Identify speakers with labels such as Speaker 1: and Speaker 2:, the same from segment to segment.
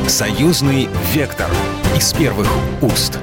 Speaker 1: Союзный вектор из первых уст.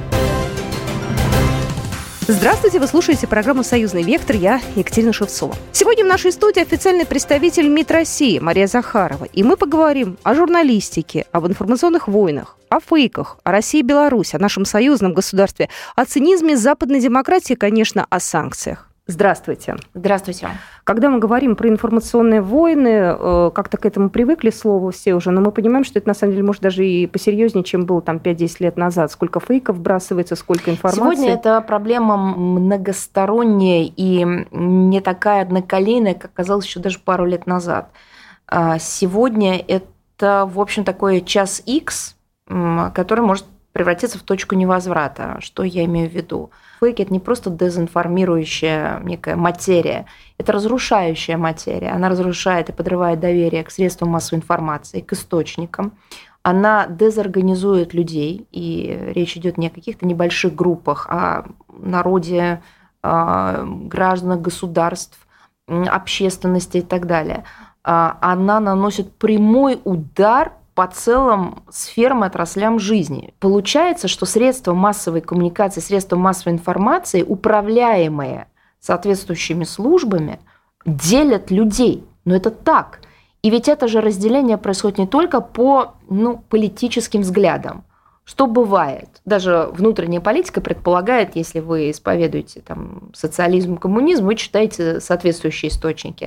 Speaker 2: Здравствуйте, вы слушаете программу «Союзный вектор», я Екатерина Шевцова. Сегодня в нашей студии официальный представитель МИД России Мария Захарова. И мы поговорим о журналистике, об информационных войнах, о фейках, о России и Беларуси, о нашем союзном государстве, о цинизме западной демократии, конечно, о санкциях. Здравствуйте.
Speaker 3: Здравствуйте.
Speaker 2: Когда мы говорим про информационные войны, как-то к этому привыкли слову все уже, но мы понимаем, что это на самом деле может даже и посерьезнее, чем было там 5-10 лет назад. Сколько фейков вбрасывается, сколько информации.
Speaker 3: Сегодня эта проблема многосторонняя и не такая одноколейная, как казалось еще даже пару лет назад. Сегодня это, в общем, такой час Х, который может превратиться в точку невозврата. Что я имею в виду? Фейк – это не просто дезинформирующая некая материя, это разрушающая материя. Она разрушает и подрывает доверие к средствам массовой информации, к источникам. Она дезорганизует людей, и речь идет не о каких-то небольших группах, а о народе, гражданах государств, общественности и так далее. Она наносит прямой удар по целым сферам и отраслям жизни. Получается, что средства массовой коммуникации, средства массовой информации, управляемые соответствующими службами, делят людей. Но это так. И ведь это же разделение происходит не только по политическим взглядам. Что бывает? Даже внутренняя политика предполагает, если вы исповедуете там, социализм, коммунизм, вы читаете соответствующие источники.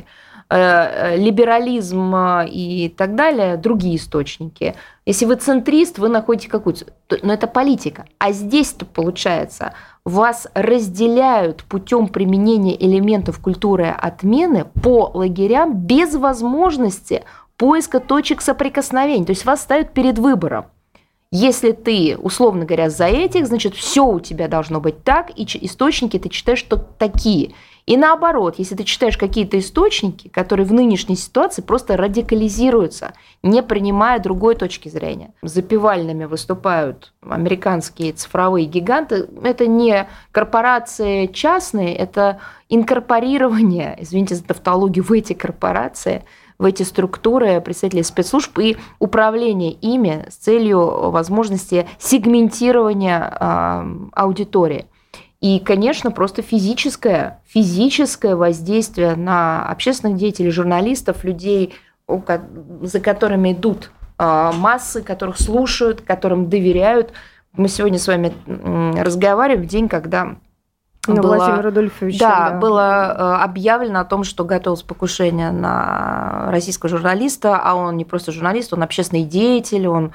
Speaker 3: Либерализм и так далее, другие источники. Если вы центрист, вы находите какую-то... Но это политика. А здесь-то, получается, вас разделяют путем применения элементов культуры отмены по лагерям без возможности поиска точек соприкосновения. То есть вас ставят перед выбором. Если ты, условно говоря, за этих, значит, все у тебя должно быть так, и источники ты читаешь, что такие. И наоборот, если ты читаешь какие-то источники, которые в нынешней ситуации просто радикализируются, не принимая другой точки зрения. Запевальными выступают американские цифровые гиганты. Это не корпорации частные, это инкорпорирование, извините за тавтологию, в эти корпорации, в эти структуры представителей спецслужб и управление ими с целью возможности сегментирования аудитории. И, конечно, просто физическое воздействие на общественных деятелей, журналистов, людей, за которыми идут массы, которых слушают, которым доверяют. Мы сегодня с вами разговариваем в день, когда
Speaker 2: Владимир Рудольфович.
Speaker 3: Было объявлено о том, что готовилось покушение на российского журналиста, а он не просто журналист, он общественный деятель, он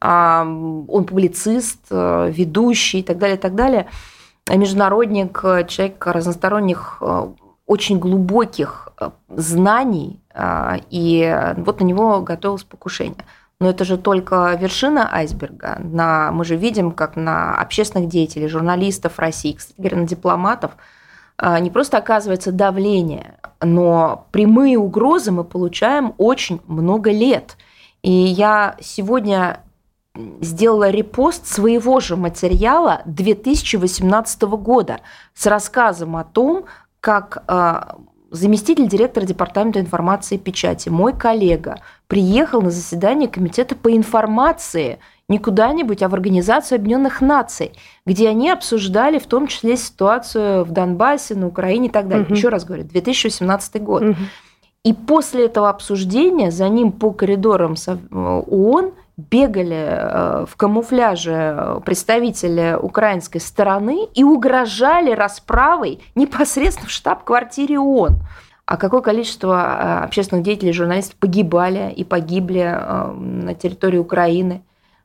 Speaker 3: публицист, ведущий и так далее, и так далее. Международник, человек разносторонних, очень глубоких знаний, и вот на него готовилось покушение. Но это же только вершина айсберга. Мы же видим, как на общественных деятелей, журналистов России, кстати говоря, на дипломатов не просто оказывается давление, но прямые угрозы мы получаем очень много лет. И я сегодня сделала репост своего же материала 2018 года с рассказом о том, как заместитель директора департамента информации и печати, мой коллега, приехал на заседание Комитета по информации не куда-нибудь, а в Организацию Объединенных Наций, где они обсуждали в том числе ситуацию в Донбассе, на Украине и так далее. Еще раз говорю, 2018 год. И после этого обсуждения за ним по коридорам ООН бегали в камуфляже представители украинской стороны и угрожали расправой непосредственно в штаб-квартире ООН. А какое количество общественных деятелей, журналистов погибали и погибли на территории Украины.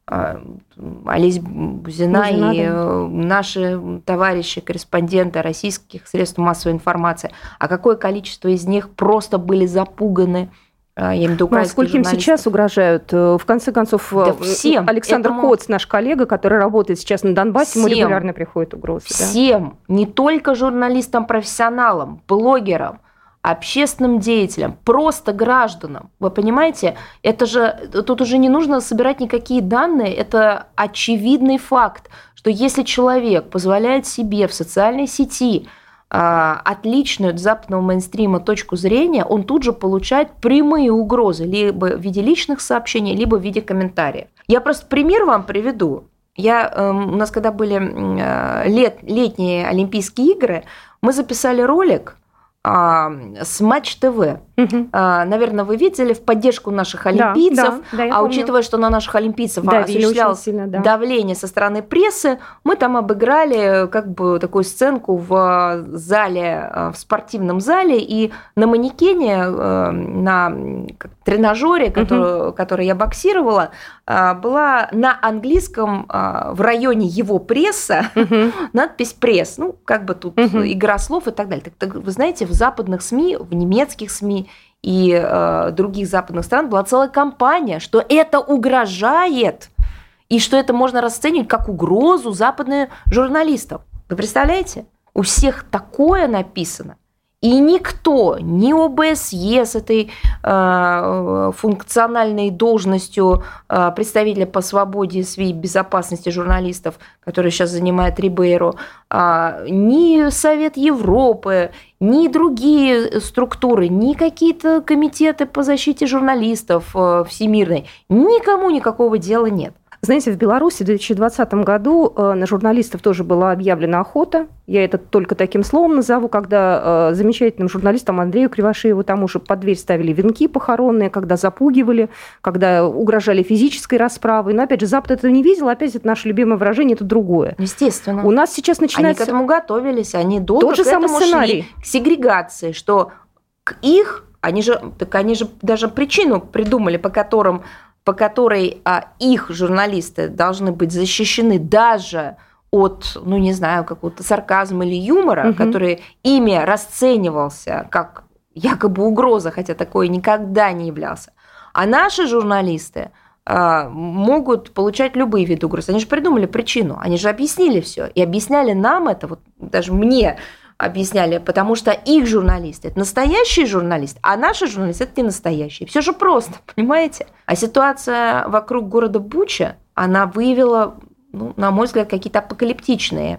Speaker 3: Олесь Бузина и наши товарищи, корреспонденты российских средств массовой информации. А какое количество из них просто были запуганы?
Speaker 2: Сколько им сейчас угрожают? В конце концов, всем. Александр Коц, наш коллега, который работает сейчас на Донбассе, ему регулярно приходят угрозы.
Speaker 3: Всем, да? Не только журналистам, профессионалам, блогерам, общественным деятелям, просто гражданам. Вы понимаете, это же тут уже не нужно собирать никакие данные, это очевидный факт, что если человек позволяет себе в социальной сети отличную от западного мейнстрима точку зрения, он тут же получает прямые угрозы либо в виде личных сообщений, либо в виде комментариев. Я просто пример вам приведу. У нас когда были летние Олимпийские игры, мы записали ролик с Матч ТВ. Наверное, вы видели, в поддержку наших олимпийцев, учитывая, что на наших олимпийцев осуществлялось давление со стороны прессы, мы там обыграли как бы такую сценку в зале, в спортивном зале, и на манекене, на тренажере, который я боксировала, была на английском в районе его пресса надпись «пресс». Ну, как бы тут игра слов и так далее. Так, вы знаете, в западных СМИ, в немецких СМИ и других западных стран была целая кампания, что это угрожает, и что это можно расценивать как угрозу западных журналистов. Вы представляете? У всех такое написано. И никто, ни ОБСЕ с этой функциональной должностью представителя по свободе и безопасности журналистов, который сейчас занимает Рибейро, ни Совет Европы, ни другие структуры, ни какие-то комитеты по защите журналистов всемирной, никому никакого дела нет.
Speaker 2: Знаете, в Беларуси в 2020 году на журналистов тоже была объявлена охота. Я это только таким словом назову, когда замечательным журналистам Андрею Кривошееву тому же под дверь ставили венки похоронные, когда запугивали, когда угрожали физической расправой. Но, опять же, Запад это не видел, опять это наше любимое выражение, это другое.
Speaker 3: Естественно.
Speaker 2: У нас сейчас начинается...
Speaker 3: Они к этому готовились, они долго к этому шли, к сегрегации, что к их... Они же даже причину придумали, по которой их журналисты должны быть защищены даже от, ну, не знаю, какого-то сарказма или юмора, который ими расценивался как якобы угроза, хотя такое никогда не являлся. А наши журналисты могут получать любые виды угроз. Они же придумали причину, они же объяснили все. И объясняли нам это, вот даже мне объясняли, потому что их журналисты – это настоящие журналисты, а наши журналисты – это не настоящие. Все же просто, понимаете? А ситуация вокруг города Буча, она выявила, ну, на мой взгляд, какие-то апокалиптичные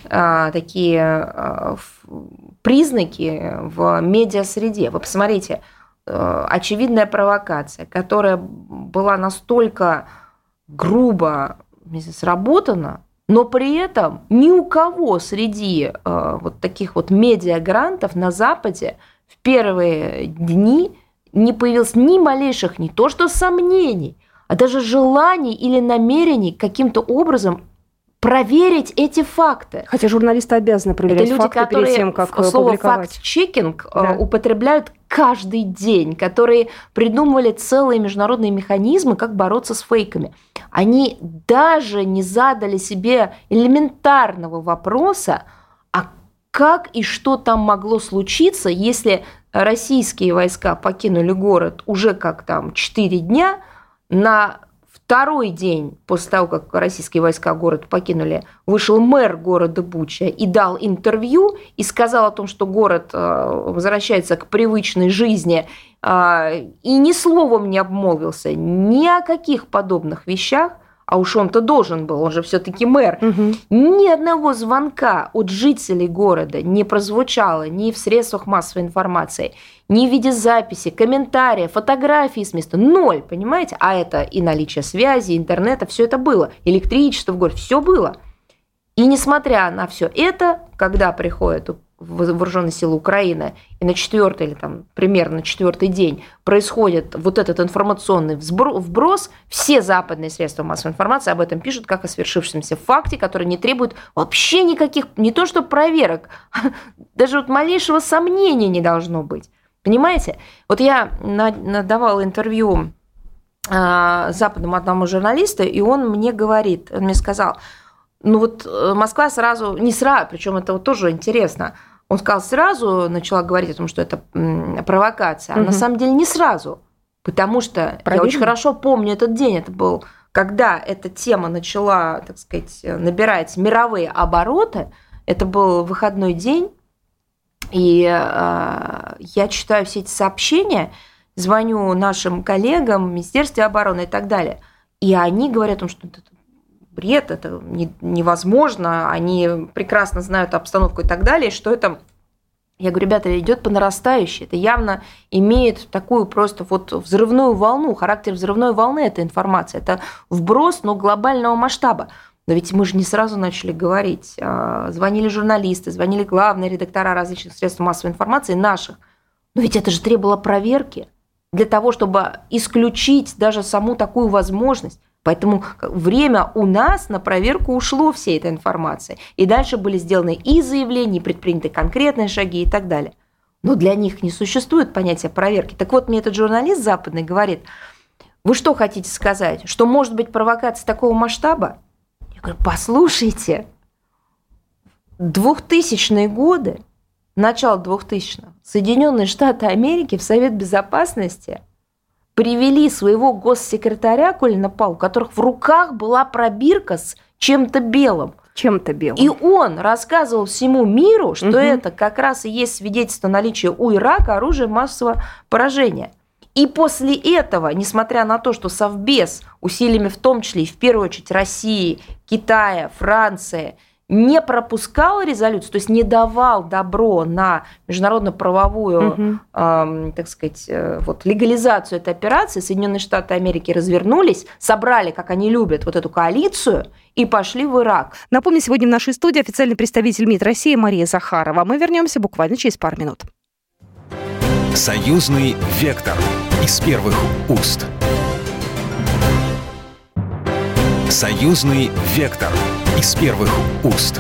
Speaker 3: такие признаки в медиасреде. Вы посмотрите, очевидная провокация, которая была настолько грубо сработана, но при этом ни у кого среди вот таких вот медиагрантов на Западе в первые дни не появилось ни малейших, не то что сомнений, а даже желаний или намерений каким-то образом проверить эти факты.
Speaker 2: Хотя журналисты обязаны проверять факты перед тем, как публиковать.
Speaker 3: Слово «факт-чекинг» употребляют каждый день, которые придумывали целые международные механизмы, как бороться с фейками. Они даже не задали себе элементарного вопроса, а как и что там могло случиться, если российские войска покинули город уже как там 4 дня, на второй день после того, как российские войска город покинули, вышел мэр города Буча и дал интервью и сказал о том, что город возвращается к привычной жизни, и ни словом не обмолвился ни о каких подобных вещах, а уж он-то должен был, он же все-таки мэр. Ни одного звонка от жителей города не прозвучало ни в средствах массовой информации, ни в виде записи, комментариев, фотографий с места. Ноль, понимаете? А это и наличие связи, интернета, все это было. Электричество в городе, все было. И несмотря на все это, когда приходят вооруженные силы Украины, и на 4-й или там примерно на 4-й день происходит вот этот информационный вброс, все западные средства массовой информации об этом пишут как о свершившемся факте, который не требует вообще никаких, не то что проверок, даже вот малейшего сомнения не должно быть. Понимаете? Вот я давала интервью западному одному журналисту, и он мне говорит, он мне сказал, ну вот Москва сразу, не сразу, причем это вот тоже интересно, он сказал, сразу начала говорить о том, что это провокация, а на самом деле не сразу, потому что я очень хорошо помню этот день, это был, когда эта тема начала, так сказать, набирать мировые обороты, это был выходной день, и я читаю все эти сообщения, звоню нашим коллегам в Министерстве обороны и так далее, и они говорят о том, что это бред, это невозможно, они прекрасно знают обстановку и так далее, что это Я говорю, ребята, идет по нарастающей. Это явно имеет такую просто вот взрывную волну, характер взрывной волны эта информация. Это вброс, но глобального масштаба. Но ведь мы же не сразу начали говорить. Звонили журналисты, звонили главные редактора различных средств массовой информации наших. Но ведь это же требовало проверки для того, чтобы исключить даже саму такую возможность. Поэтому время у нас на проверку ушло всей этой информации. И дальше были сделаны и заявления, и предприняты конкретные шаги и так далее. Но для них не существует понятия проверки. Так вот, мне этот журналист западный говорит, вы что хотите сказать, что может быть провокация такого масштаба? Я говорю, послушайте, 2000-е годы, начало 2000-х, Соединенные Штаты Америки в Совет Безопасности привели своего госсекретаря Колина Пауэлла, у которых в руках была пробирка с чем-то белым.
Speaker 2: Чем-то белым.
Speaker 3: И он рассказывал всему миру, что это как раз и есть свидетельство наличия у Ирака оружия массового поражения. И после этого, несмотря на то, что Совбез усилиями в том числе и в первую очередь России, Китая, Франции не пропускал резолюцию, то есть не давал добро на международно-правовую, так сказать, вот, легализацию этой операции, Соединенные Штаты Америки развернулись, собрали, как они любят, вот эту коалицию и пошли в Ирак.
Speaker 2: Напомню, сегодня в нашей студии официальный представитель МИД России Мария Захарова. Мы вернемся буквально через пару минут.
Speaker 1: Союзный вектор из первых уст. Союзный вектор из первых уст.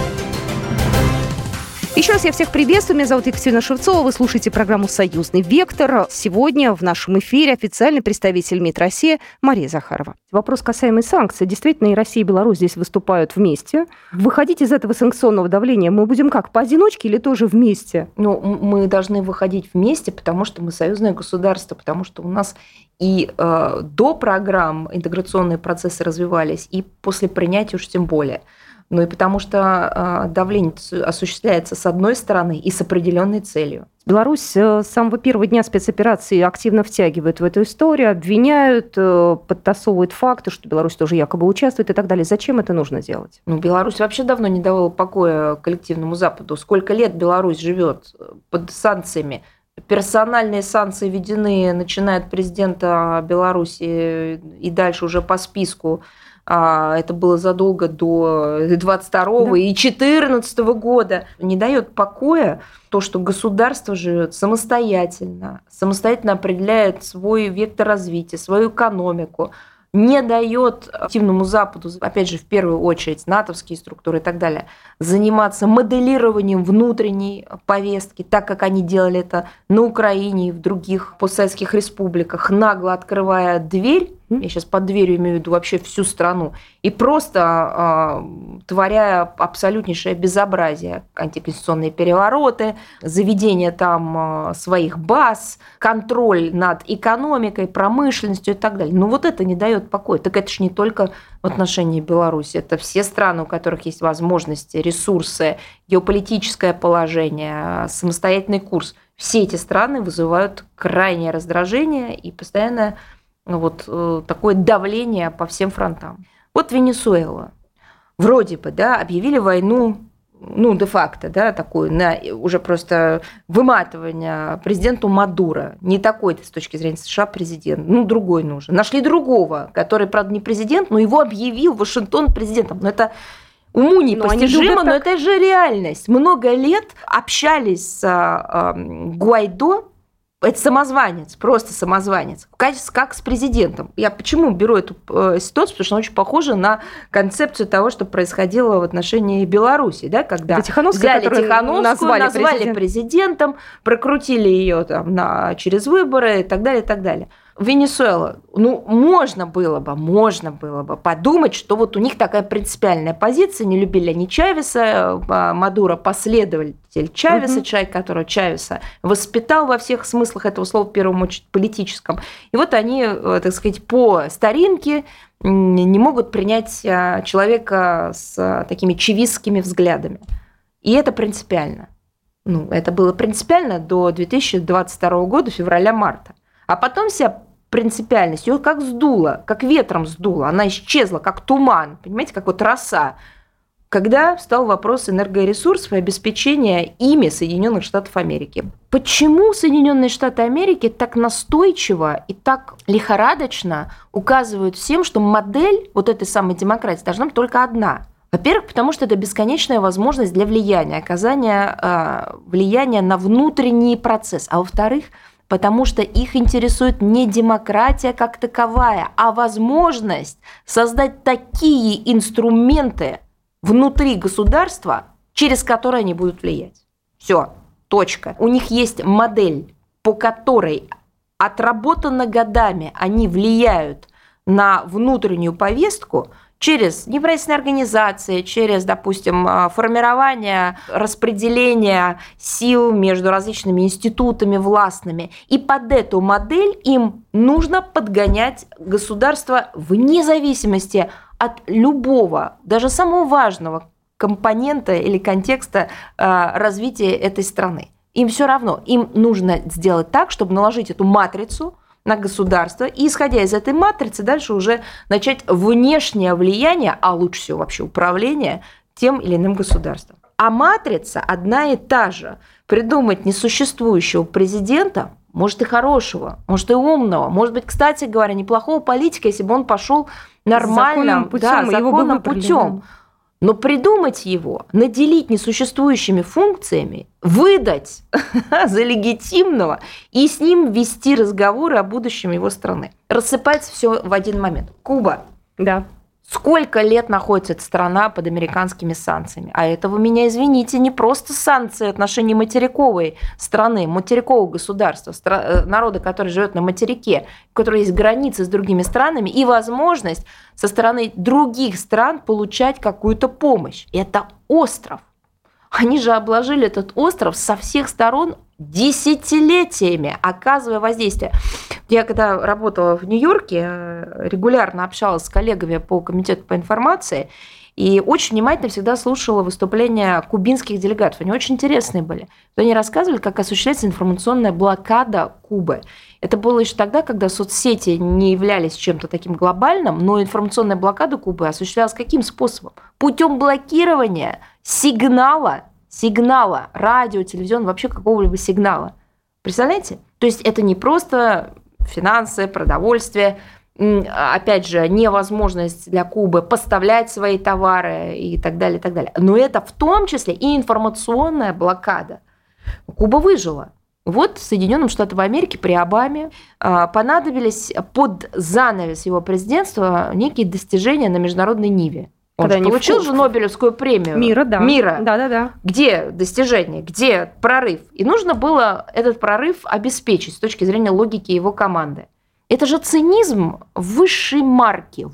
Speaker 2: Еще раз я всех приветствую. Меня зовут Екатерина Шевцова. Вы слушаете программу «Союзный вектор». Сегодня в нашем эфире официальный представитель МИД России Мария Захарова. Вопрос касаемый санкций. Действительно, и Россия, и Беларусь здесь выступают вместе. Выходить из этого санкционного давления мы будем как, поодиночке или тоже вместе?
Speaker 3: Ну, мы должны выходить вместе, потому что мы союзное государство, потому что у нас и до программ интеграционные процессы развивались, и после принятия уж тем более. Ну и потому что давление осуществляется с одной стороны и с определенной целью.
Speaker 2: Беларусь с самого первого дня спецоперации активно втягивает в эту историю, обвиняют, подтасовывают факты, что Беларусь тоже якобы участвует и так далее. Зачем это нужно делать?
Speaker 3: Ну, Беларусь вообще давно не давала покоя коллективному Западу. Сколько лет Беларусь живет под санкциями? Персональные санкции введены, начиная от президента Беларуси и дальше уже по списку. Это было задолго до 22-го и 14-го года. Не дает покоя то, что государство живет самостоятельно определяет свой вектор развития, свою экономику, не дает активному Западу, опять же, в первую очередь, натовские структуры и так далее, заниматься моделированием внутренней повестки, так как они делали это на Украине и в других постсоветских республиках, нагло открывая дверь, я сейчас под дверью имею в виду вообще всю страну, и просто творя абсолютнейшее безобразие, антиконституционные перевороты, заведение там своих баз, контроль над экономикой, промышленностью и так далее. Но вот это не дает покоя. Так это же не только в отношении Беларуси, это все страны, у которых есть возможности, ресурсы, геополитическое положение, самостоятельный курс. Все эти страны вызывают крайнее раздражение и постоянное вот такое давление по всем фронтам. Вот Венесуэла. Вроде бы, да, объявили войну, ну, де-факто, да, такую, на уже просто выматывание президенту Мадуро. Не такой-то с точки зрения США президент, ну, другой нужен. Нашли другого, который, правда, не президент, но его объявил Вашингтон президентом. Но это уму непостижимо, но это же реальность. Много лет общались с Гуайдо. Это самозванец, просто самозванец, как с президентом. Я почему беру эту ситуацию? Потому что она очень похожа на концепцию того, что происходило в отношении Беларуси, да, когда взяли Тихановскую, назвали президентом, прокрутили ее там через выборы и так далее, и так далее. Венесуэла, ну, можно было бы подумать, что вот у них такая принципиальная позиция, не любили они Чавеса, Мадуро последователь Чавеса, человек, которого Чавеса воспитал во всех смыслах этого слова, в первую очередь политическом. И вот они, так сказать, по старинке не могут принять человека с такими чавистскими взглядами. И это принципиально. Ну, это было принципиально до 2022 года, февраля-марта. А потом вся принципиальность ее как сдуло, как ветром сдуло. Она исчезла, как туман, понимаете, как вот роса. когда встал вопрос энергоресурсов и обеспечения ими Соединенных Штатов Америки. Почему Соединенные Штаты Америки так настойчиво и так лихорадочно указывают всем, что модель вот этой самой демократии должна быть только одна? Во-первых, потому что это бесконечная возможность для влияния, оказания влияния на внутренний процесс. А во-вторых, потому что их интересует не демократия как таковая, а возможность создать такие инструменты внутри государства, через которые они будут влиять. Все, точка. У них есть модель, по которой отработано годами они влияют на внутреннюю повестку через неправительственные организации, через, допустим, формирование, распределение сил между различными институтами властными. И под эту модель им нужно подгонять государство вне зависимости от любого, даже самого важного компонента или контекста развития этой страны. Им все равно, им нужно сделать так, чтобы наложить эту матрицу на государство, и, исходя из этой матрицы, дальше уже начать внешнее влияние, а лучше всего вообще управление тем или иным государством. А матрица одна и та же. Придумать несуществующего президента, может и хорошего, может и умного, может быть, кстати говоря, неплохого политика, если бы он пошел нормальным законным путем. Но придумать его, наделить несуществующими функциями, выдать за легитимного и с ним вести разговоры о будущем его страны. Рассыпается все в один момент. Куба.
Speaker 2: Да.
Speaker 3: Сколько лет находится эта страна под американскими санкциями? А это, вы меня извините, не просто санкции в отношении материковой страны, материкового государства, народа, который живет на материке, у которого есть границы с другими странами и возможность со стороны других стран получать какую-то помощь. Это остров. Они же обложили этот остров со всех сторон десятилетиями, оказывая воздействие. Я когда работала в Нью-Йорке, регулярно общалась с коллегами по комитету по информации и очень внимательно всегда слушала выступления кубинских делегатов. Они очень интересные были. Они рассказывали, как осуществляется информационная блокада Кубы. Это было еще тогда, когда соцсети не являлись чем-то таким глобальным, но информационная блокада Кубы осуществлялась каким способом? Путем блокирования сигнала, радио, телевизион, вообще какого-либо сигнала. Представляете? То есть это не просто финансы, продовольствие, опять же, невозможность для Кубы поставлять свои товары и так далее, и так далее. Но это в том числе и информационная блокада. Куба выжила. Вот Соединенным Штатам Америки при Обаме понадобились под занавес его президентства некие достижения на международной ниве. Он же получил же Нобелевскую премию
Speaker 2: мира. Да.
Speaker 3: Где достижение, где прорыв? И нужно было этот прорыв обеспечить с точки зрения логики его команды. Это же цинизм высшей марки.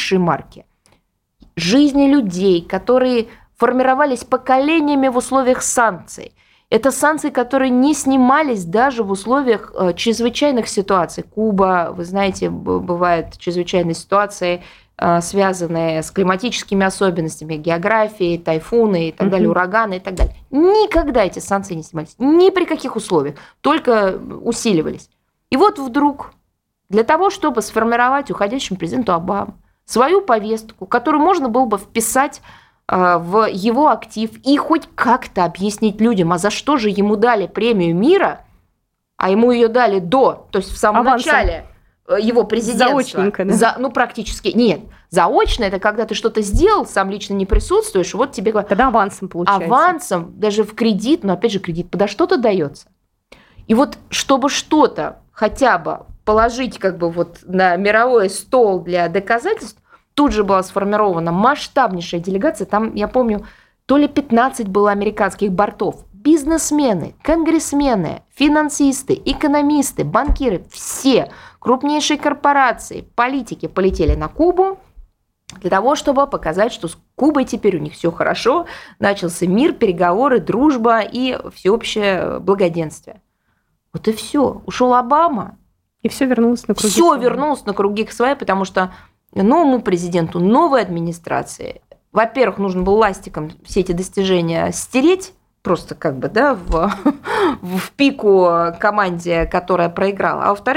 Speaker 3: Жизни людей, которые формировались поколениями в условиях санкций. Это санкции, которые не снимались даже в условиях чрезвычайных ситуаций. Куба, вы знаете, бывают чрезвычайные ситуации, связанные с климатическими особенностями, географией, тайфуны и так далее, ураганы и так далее. Никогда эти санкции не снимались, ни при каких условиях, только усиливались. И вот вдруг для того, чтобы сформировать уходящему президенту Обаме свою повестку, которую можно было бы вписать в его актив и хоть как-то объяснить людям, а за что же ему дали премию мира, а ему ее дали то есть в самом начале его президентства.
Speaker 2: Заочненько, да?
Speaker 3: Практически. Нет, заочно – это когда ты что-то сделал, сам лично не присутствуешь, вот тебе говорят.
Speaker 2: Тогда авансом получается.
Speaker 3: Авансом, даже в кредит, но опять же кредит подо что-то дается. И вот чтобы что-то хотя бы положить как бы вот на мировой стол для доказательств, тут же была сформирована масштабнейшая делегация. Там, я помню, то ли 15 было американских бортов. Бизнесмены, конгрессмены, финансисты, экономисты, банкиры, все крупнейшие корпорации, политики полетели на Кубу для того, чтобы показать, что с Кубой теперь у них все хорошо, начался мир, переговоры, дружба и всеобщее благоденствие. Вот и все. Ушел Обама.
Speaker 2: И все вернулось на круги
Speaker 3: своя.
Speaker 2: Все
Speaker 3: вернулось на круги своя, потому что новому президенту, новой администрации, во-первых, нужно было ластиком все эти достижения стереть, просто как бы, да, в пику команде, которая проиграла. А во-вторых,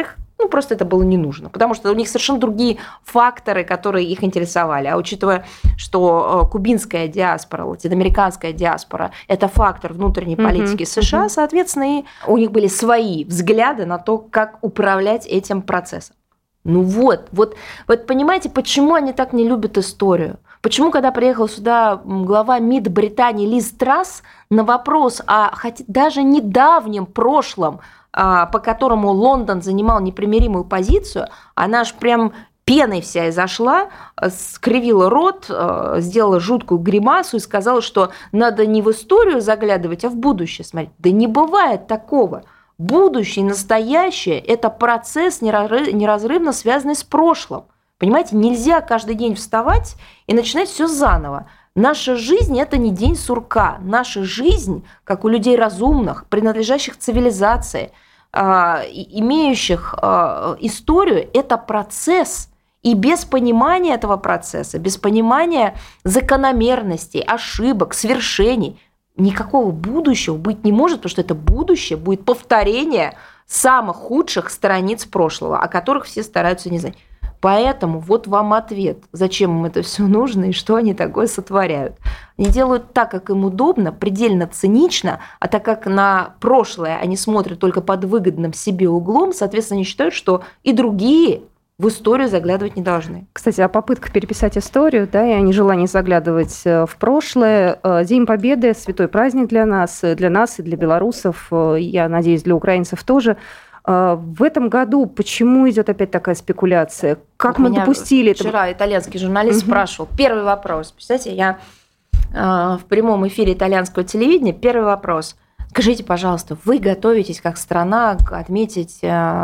Speaker 3: просто это было не нужно, потому что у них совершенно другие факторы, которые их интересовали. А учитывая, что кубинская диаспора, латиноамериканская диаспора – это фактор внутренней политики США, соответственно, и у них были свои взгляды на то, как управлять этим процессом. Ну вот, понимаете, почему они так не любят историю? Почему, когда приехал сюда глава МИД Британии Лиз Трасс, на вопрос о даже недавнем прошлом, по которому Лондон занимал непримиримую позицию, она аж прям пеной вся изошла, скривила рот, сделала жуткую гримасу и сказала, что надо не в историю заглядывать, а в будущее смотреть. Да не бывает такого. Будущее и настоящее – это процесс, неразрывно связанный с прошлым. Понимаете, нельзя каждый день вставать и начинать все заново. Наша жизнь – это не день сурка. Наша жизнь, как у людей разумных, принадлежащих цивилизации, имеющих историю, это процесс. И без понимания этого процесса, без понимания закономерностей, ошибок, свершений, никакого будущего быть не может, потому что это будущее будет повторение самых худших страниц прошлого, о которых все стараются не знать. Поэтому вот вам ответ, зачем им это все нужно и что они такое сотворяют. Они делают так, как им удобно, предельно цинично, а так как на прошлое они смотрят только под выгодным себе углом, соответственно, они считают, что и другие в историю заглядывать не должны.
Speaker 2: Кстати, о попытках переписать историю, да, и о нежелании заглядывать в прошлое. День Победы – святой праздник для нас и для белорусов, я надеюсь, для украинцев тоже. В этом году почему идет опять такая спекуляция? Как мы допустили это?
Speaker 3: Вчера итальянский журналист спрашивал. Первый вопрос. Представляете, я в прямом эфире итальянского телевидения. Первый вопрос. Скажите, пожалуйста, вы готовитесь как страна отметить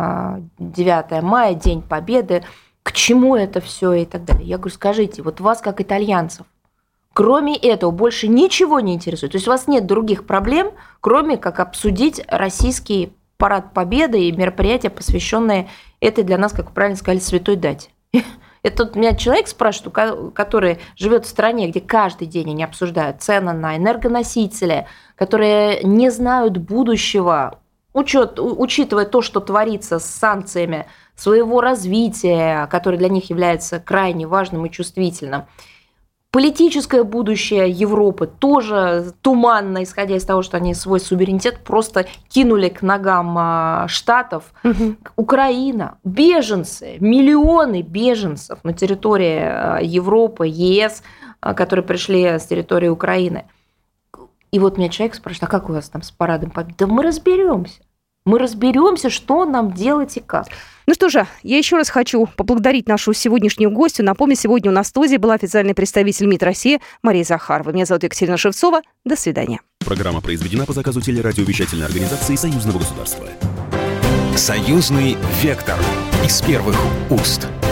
Speaker 3: 9 мая, День Победы. К чему это все и так далее? Я говорю, скажите, вот вас как итальянцев, кроме этого больше ничего не интересует? То есть у вас нет других проблем, кроме как обсудить российский парад Победы и мероприятия, посвященные этой для нас, как вы правильно сказали, святой дате. Это тут меня человек спрашивает, который живет в стране, где каждый день они обсуждают цены на энергоносители, которые не знают будущего, учитывая то, что творится с санкциями своего развития, которое для них является крайне важным и чувствительным. Политическое будущее Европы тоже туманно, исходя из того, что они свой суверенитет просто кинули к ногам Штатов. Украина, беженцы, миллионы беженцев на территории Европы, ЕС, которые пришли с территории Украины. И вот меня человек спрашивает, а как у вас там с парадом Победы? Да мы разберемся. Мы разберемся, что нам делать и как.
Speaker 2: Ну что же, я еще раз хочу поблагодарить нашу сегодняшнюю гостью. Напомню, сегодня у нас в студии была официальный представитель МИД России Мария Захарова. Меня зовут Екатерина Шевцова. До свидания.
Speaker 1: Программа произведена по заказу телерадиовещательной организации Союзного государства. Союзный вектор из первых уст.